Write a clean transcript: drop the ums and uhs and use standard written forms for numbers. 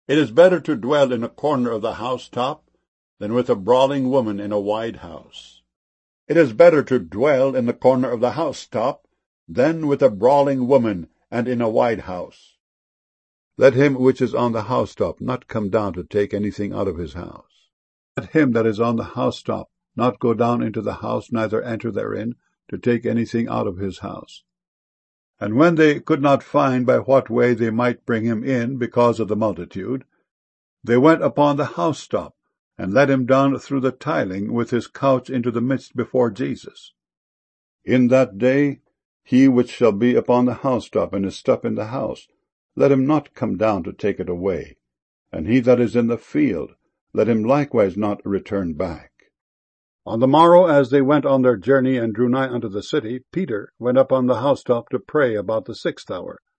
It is better to dwell in a corner of the housetop than with a brawling woman in a wide house. It is better to dwell in the corner of the housetop than with a brawling woman and in a wide house. Let him which is on the housetop not come down to take anything out of his house. Let him that is on the housetop not go down into the house, neither enter therein, to take anything out of his house. And when they could not find by what way they might bring him in because of the multitude, they went upon the housetop, and let him down through the tiling with his couch into the midst before Jesus. In that day he which shall be upon the housetop and is stuff in the house, let him not come down to take it away. And he that is in the field, let him likewise not return back. On the morrow, as they went on their journey and drew nigh unto the city, Peter went up on the housetop to pray about the 6th hour.